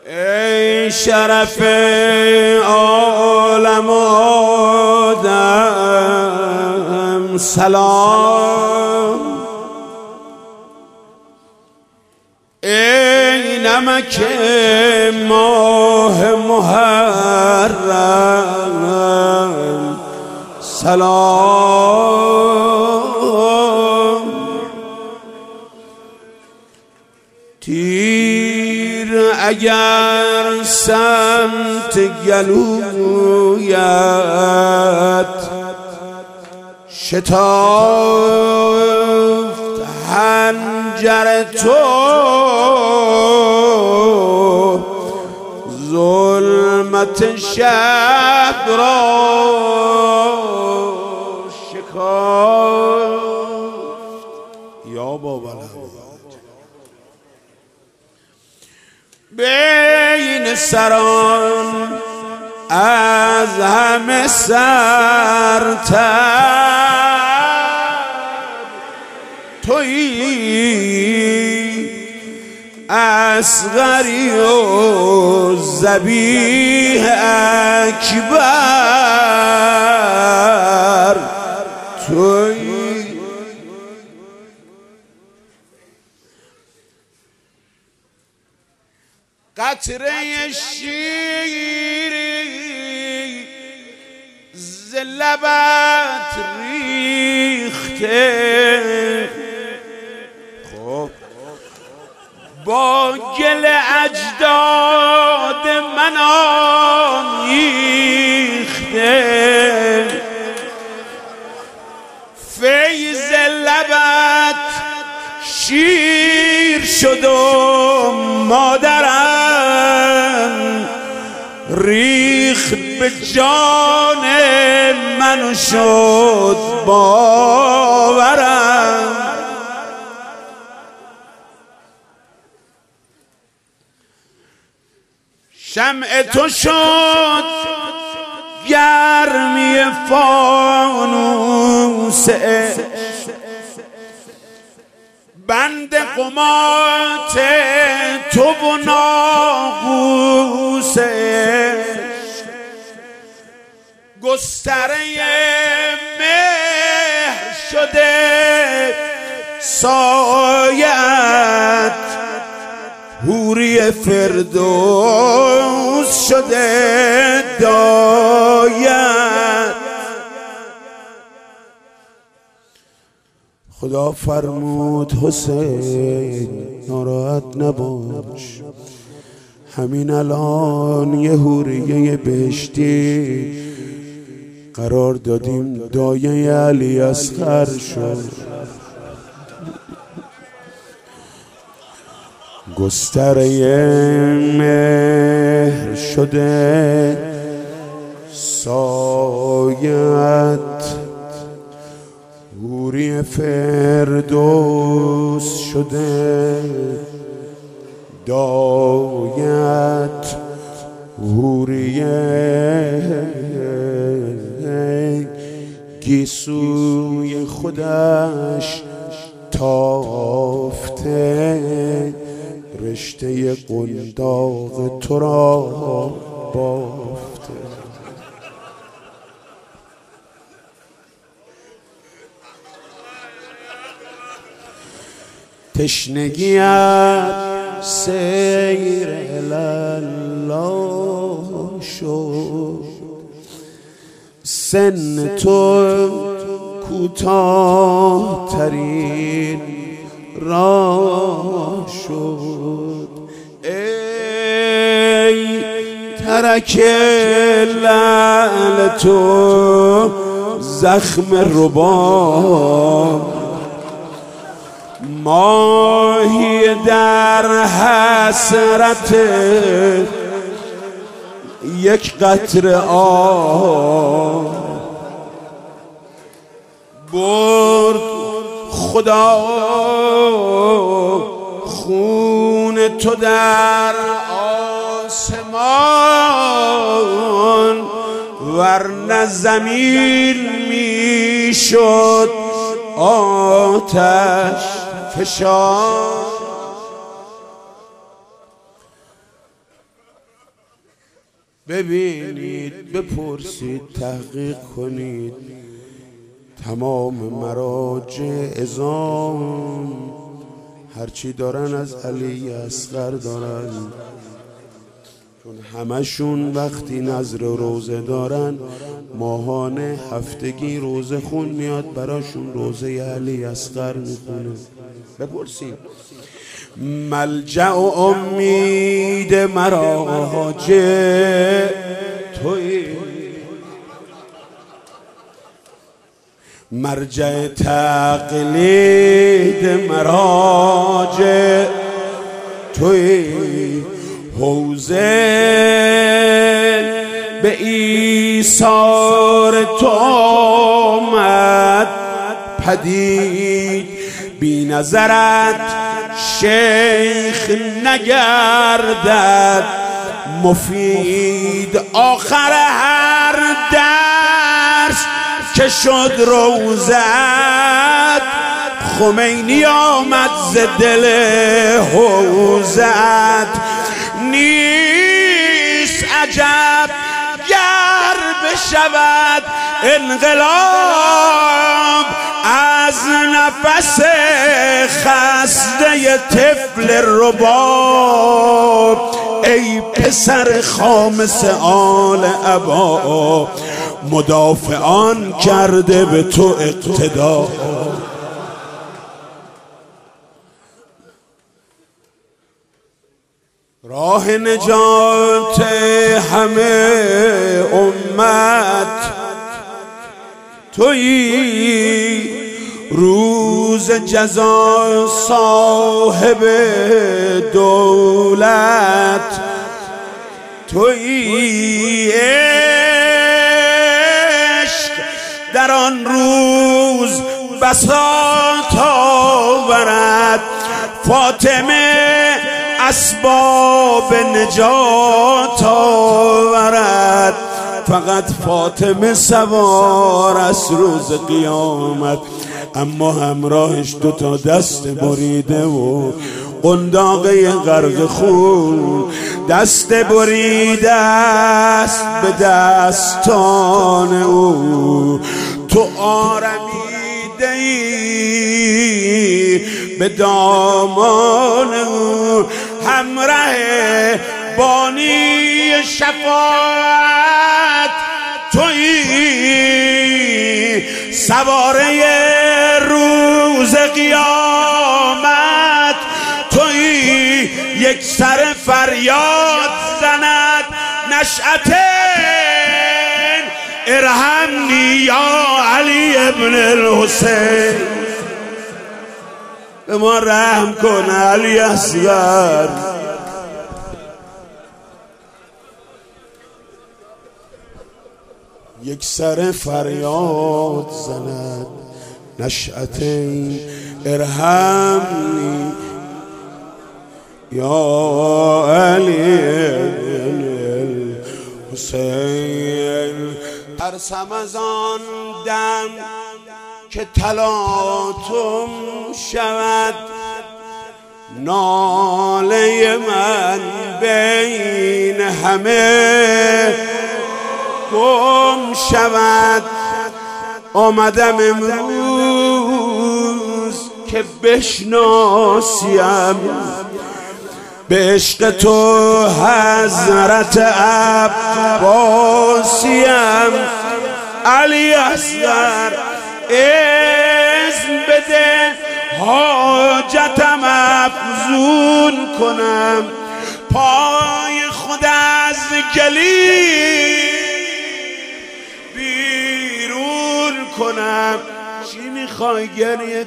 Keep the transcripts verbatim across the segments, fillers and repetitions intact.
ای شرف عالم آدم سلام، ای نمک ماه محرم سلام. تیر اگر سمت گلویت شتافت حنجر تو، ظلمت شب را شکافت. یا بابا بین سران از همه سرتر تویی، اصغری و ذبیح اکبر تویی. قطره شیری ز لبت ریخته، خب با گل اجداد من آمیخته، فیض لبت شیر شد و مادرم ریخت به جان من و شد باورم. شمع تو شد گرمی فانوس بند قمات تو و ناقوس، گستره مهر شده سایت، حوری فردوس شده دایت. خدا فرمود حسین ناراحت نباش، همین الان یه حوریه بهشتی قرار دادیم دایه علی اصغر شد. گستره مهر شده سایت، حوری فردوس شده دایت، حوری گیسوی خودش تافته، رشته قنداق تو را بافته. تشنگیت سیر الله شد، سن تو کوتاه ترین راه شد. ای ترک لعل تو زخم ربا، ماهی در حسرت یک قطره آب، برد خدا خون تو در آسمان، ورنه زمین می شد آتش فشان. ببینید، بپرسید، تحقیق کنید. تمام مراجع عظام هرچی دارن از علی اصغر دارن، چون همشون وقتی نذر روزه دارن ماهانه هفتگی روزه خون میاد براشون، روزه علی اصغر میخونه. بپرسید. ملجأ و امید مرا حاجه تویی، مرجع تقلید مراجع تویی، حوزه به ایثار تو آمد پدید، بی نظرت شیخ نگردد مفید. آخر هر درس که شد روزت، خمینی آمد ز دل حوزت. نیست عجب گر بشود انقلاب از نفس خسته طفل رباب. ای پسر خامس آل عبا، مدافعان کرده به تو اقتدا. راه نجات همه امت تویی، روز جزا صاحب دولت تویی. عشق در آن روز بساط آورد، فاطمه اسباب نجات آورد. فقط فاطمه سوار است روز قیامت، اما همراهش دوتا دست بریده و قنداقه غرق خون، دست بریده است به دستان او. تو آرمیده ای به دامان او، همراه بانی شفاعت تویی، سواره روز قیامت تویی. یک سر فریاد زند نشأتین، ارحمنی یا علی ابن الحسین. به ما رحم کن علی اصغر. یک سر فریاد زند نشأتین، ارحمنی یا علی حسین. ترسم از آن دم که تلاطم شود، ناله من بین همه گم شود. آمدم امروز که بشناسیم به عشق تو حضرت عباسیم. علی اصغر اذن بده حاجتم افزون کنم، پای خود از گلی بیرون کنم. چی میخوای گریه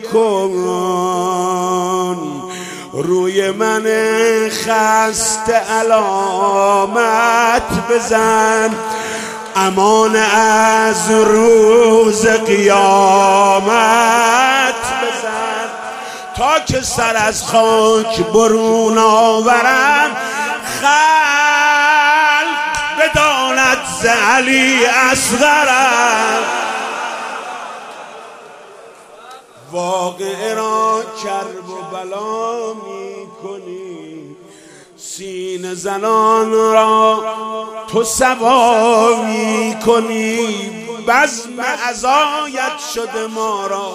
کن، روی من خسته علامت بزن، امان از روز قیامت بزن. تا که سر از خاک برون آورم، خلق بداند ز علی اصغرم. واقعه را کرب و بلا می کنی، سینه زنان را تو سواری کنی، بزم عزایت شده ما را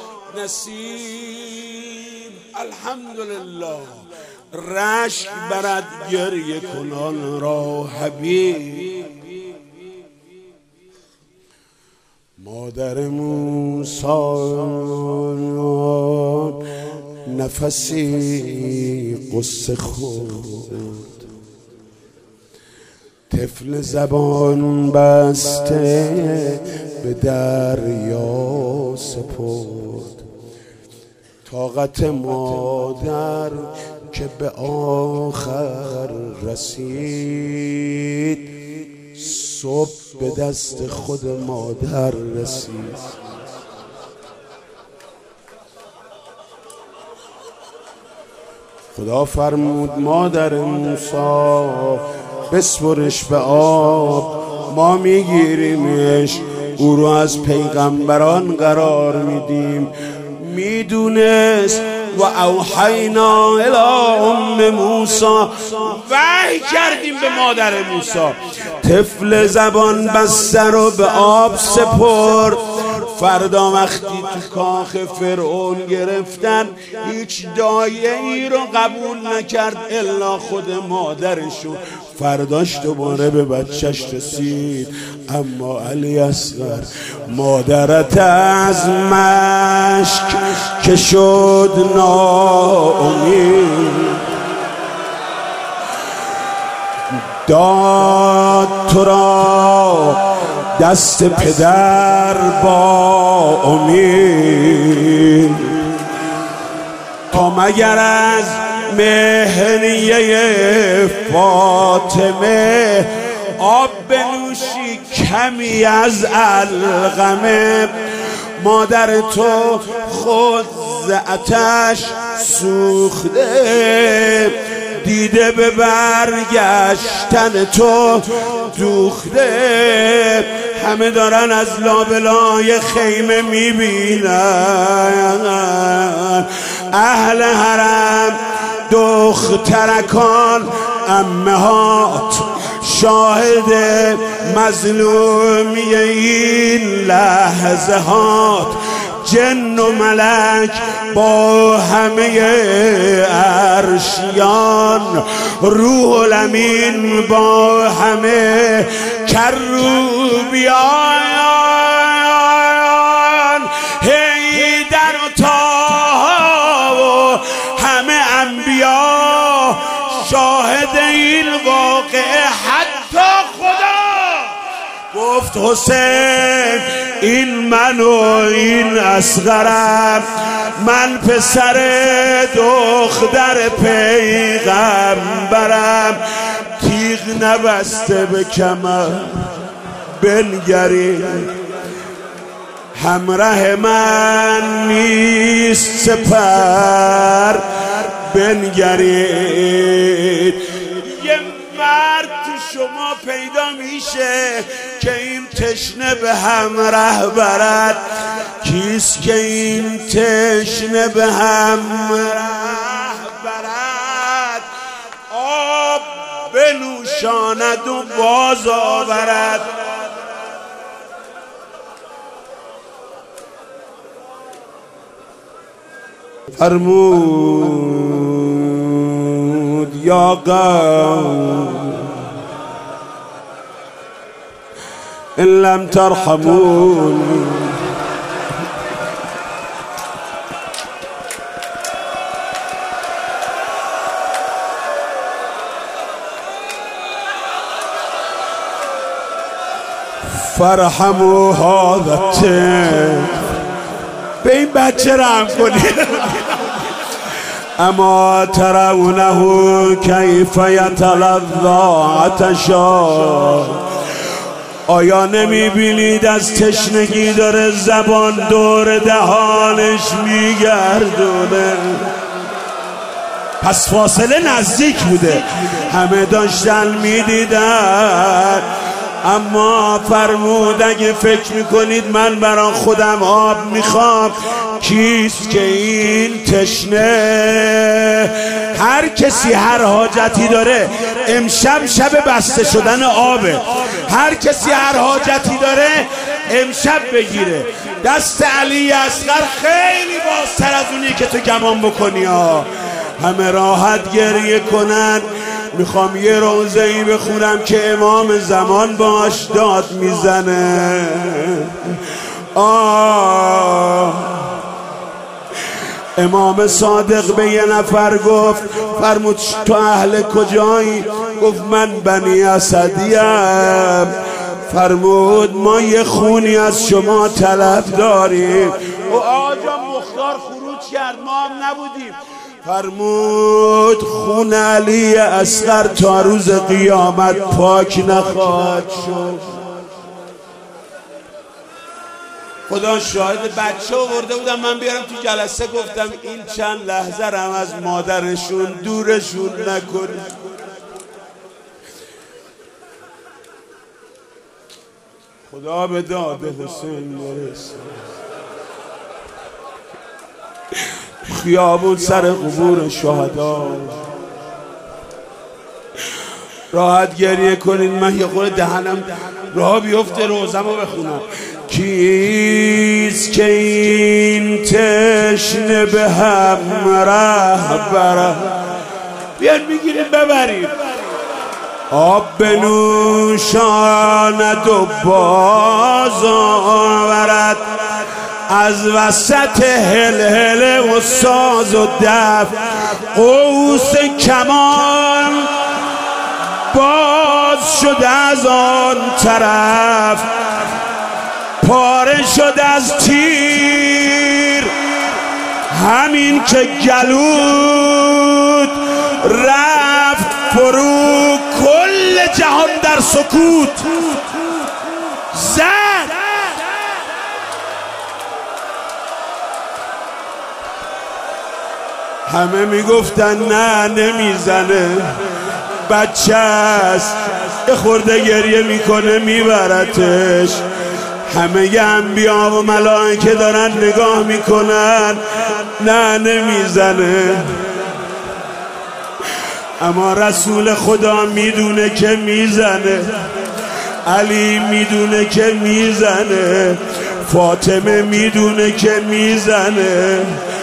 نصیب. الحمدلله. رشک برد گریه کنان را حبیب. مادر موسی نفسی قصه خورد، طفل زبان بسته به دریا سپرد. طاقت مادر که به آخر رسید، صبح به دست خود مادر رسید. خدا فرمود مادر موسی بسپرش به آب، ما میگیریمش، او رو از پیغمبران قرار میدیم. میدونست و اوحینا الی ام موسی، وحی کردیم به مادر موسی. طفل زبان بسته رو به آب سپرد. فردا وقتی تو کاخ فرعون گرفتن، هیچ دایه ای رو قبول نکرد الا خود مادرشون. فرداش دوباره به بچهش رسید. اما علی اصغر مادرت از مشک که شد ناامید، داد تو را دست پدر با امید، تا مگر از مهریه فاطمه آب بنوشی کمی از علقمه. مادر تو خود ز آتش سوخته، دیده به برگشتن تو دوخته. همه دارن از لابلای خیمه میبینن، اهل حرم دخترکان امهات شاهد مظلومی این لحظه هات. جن و ملک با همه عرشیان، روح الامین با همه کروبیان، حیدر و طه و همه انبیا شاهد این واقعه. حتی خدا گفت حسین این من و این اصغرم، من پسر دختر پیغمبرم. تیغ نبسته به کمر بنگرید، همراه من نیست سپر بنگرید. یه مرد تو شما پیدا میشه که این تشنه به همراه برد. کیست که این تشنه به همراه برد؟ آب بنوشاند و باز آورد. فرمود یا قوم ان لم ترحمون، فرحموا هذا الطفل. به این بچه رحم کنید. اما ترونه کیف یتلظی عطشا، آیا نمی بینید از تشنگی داره زبان دور دهانش میگردونه؟ پس فاصله نزدیک بوده، همه داشتن میدیدن. اما فرمود اگه فکر میکنید من برای خودم آب میخوام، کیست که این تشنه؟ هر کسی هر حاجتی داره، امشب شب بسته شدن آبه، هر کسی هر حاجتی داره امشب بگیره. دست علی اصغر خیلی بازتر از اونی که تو گمان بکنی ها. همه راحت گریه کنن. میخوام یه روزه‌ای بخونم که امام زمان باش داد میزنه. آه امام صادق به یه نفر گفت، فرمود تو اهل کجایی؟ گفت من بنی اسدیم. فرمود ما یه خونی از شما طلب داریم. و آقا جان مختار خروج کرد، ما هم نبودیم. فرمود خون علی اصغر تا روز قیامت پاک نخواهد شد. خدا شاهد، بچه آورده بودم من بیارم تو جلسه، گفتم این چند لحظه رم از مادرشون دورشون نکنید. خدا به داد حسین برسه. خیابون سر قبور شهدا راحت گریه کنین. من یه خورده دهنم راه بیفته روزم رو بخونم. کیست که این تشنه به هم رهبره؟ بیان میگیریم ببریم. آب بنوشاند و باز آورد، از وسط هل هل و ساز و دف. قوس کمان باز شد از آن طرف، پاره شد از تیر همین که گلود رفت فرو. کل جهان در سکوت زد. همه میگفتن نه نمیزنه، بچه است، یه خورده گریه میکنه میبرتش. همه انبیا و ملائکه دارن نگاه میکنن، نه نمیزنه. اما رسول خدا میدونه که میزنه، علی میدونه که میزنه، فاطمه میدونه که میزنه.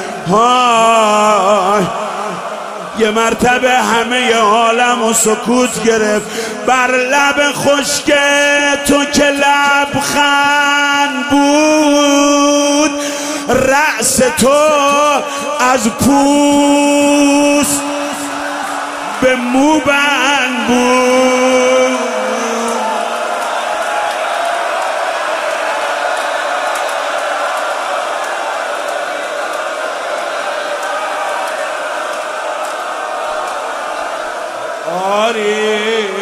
های یه مرتبه همه عالم و سکوت گرفت. بر لب خشک تو که لبخند بود، رأس تو از پوست به موبند بود. آری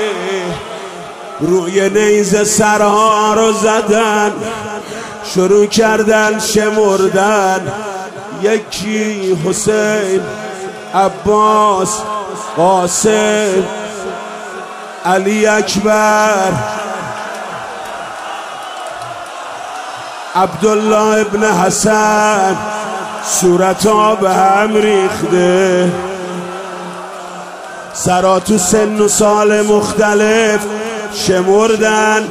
روی نیزه سرها رو زدن، شروع کردن شمردن. یکی حسین، عباس، قاسم، علی اکبر، عبدالله ابن حسن. صورت ها به هم ریخته، سرا تو سن و سال مختلف شمردن.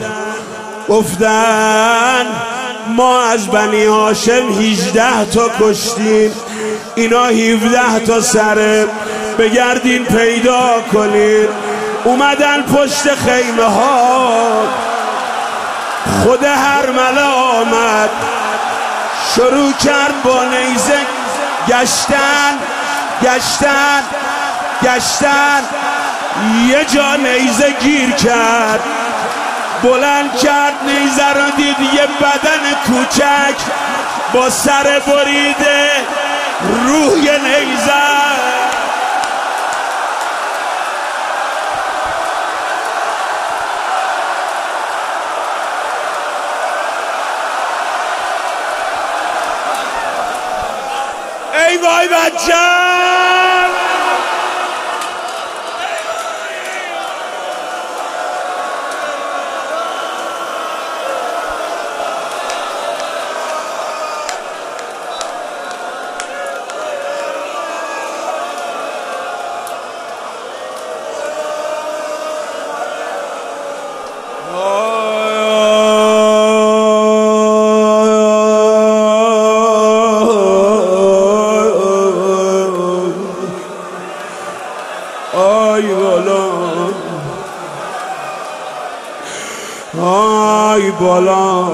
گفتن ما از بنی هاشم هجده تا کشتیم، اینا هفده تا سره، بگردین پیدا کنین. اومدن پشت خیمه ها، خود هرمله آمد، شروع کرد با نیزه گشتن گشتن گشتن. یه جا نیزه گیر کرد، بلند کرد نیزه رو، دید یه بدن کوچک با سر بریده روی نیزه. ای وای بچه‌م، بالا آی بالا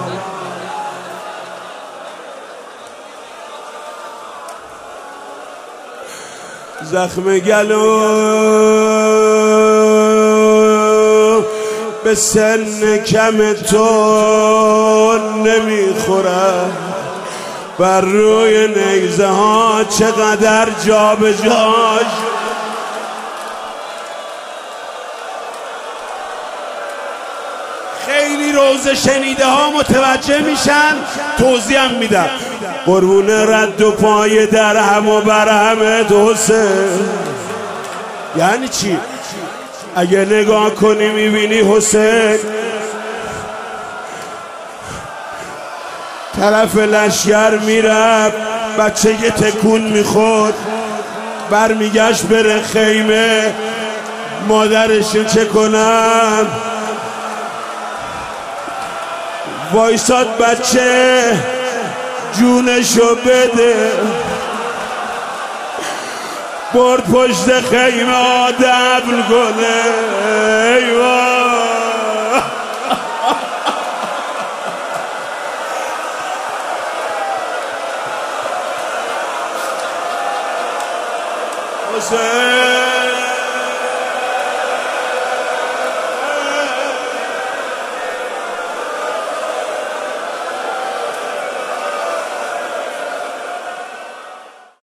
زخم گلو به سن کم تو نمیخوره بر روی نیزه ها چقدر جا به جاش خیلی روزه شنیده ها متوجه میشن توضیح هم میدم قربون رد و پای درهم و برهمت حسین یعنی چی؟ اگه نگاه کنی میبینی حسین طرف لشگر میرفت بچه یه تکون میخورد برمیگشت بره خیمه مادرشو چه کنم وایساد بچه جونشو بده برد پشت خیمه آدم کنه ایوان حسین